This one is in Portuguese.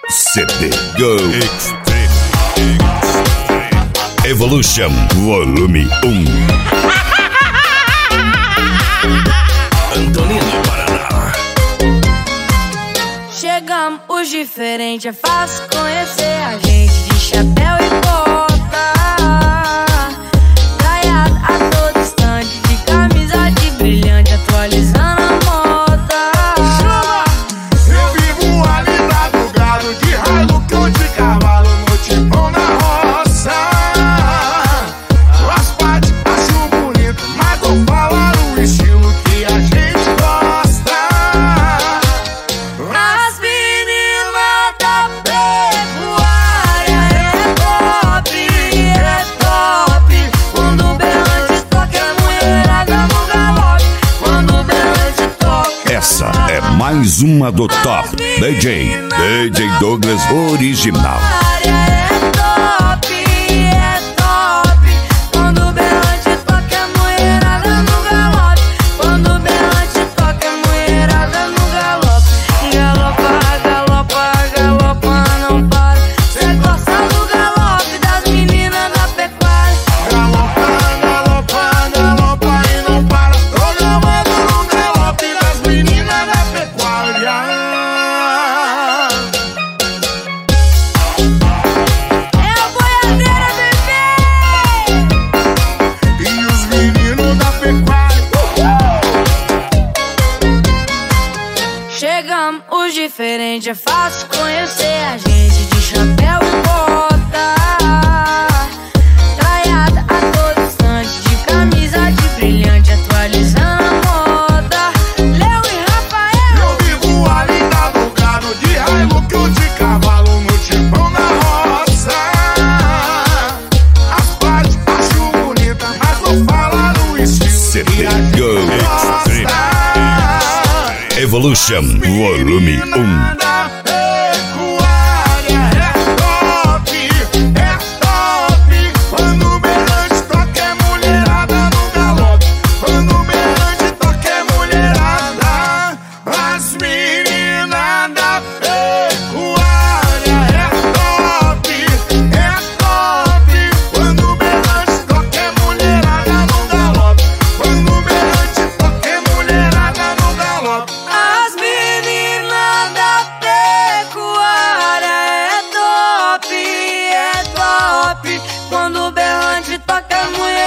CD Go Extreme Evolution Volume 1 Antonina, Paraná. Chegamos, os diferentes, é fácil conhecer a gente de chapéu e bota, traiado a todo instante, de camisa de brilhante, atualizando a moda. Eu vivo ali do gado de Hilux ou de cavalo no tipão na roça. As partes acho bonito, mas vou falar o estilo que a gente gosta. As meninas da pecuária é top. Quando o berrante toca, a mulherada no galope. Quando o berrante toca. Essa é mais uma do Top DJ Douglas Original. É top. Quando o berrante toca, a mulherada no galope. Quando o berrante toca, a mulherada no galope. Galopa, não para. Cê gosta do galope das meninas da pecuária. Galopa e não para. Tô gravando no galope das meninas da pecuária. É a boiadeira, bebê! E os meninos da pecuária. Chegamos, os diferentes, é fácil conhecer a gente de chapéu e bota, traiada a todo instante, de camisa de brilhante, atualizando a moda. Léo e Rafael. Eu vivo ali do gado de Hilux ou de cavalo no tipão na roça. As partes acho bonita, mas vou falar o estilo CD que a gente Go gosta. Evolution Volume 1 Da pecuária é top. Quando o berrante toca é mulherada no galope. Quando o berrante toca é mulherada. As meninas da pecuária é top. Quando o berrante toca é mulherada no galope. Quando o berrante toca é mulherada no galope. As meninas da pecuária é top. Quando o berrante toca, a mulher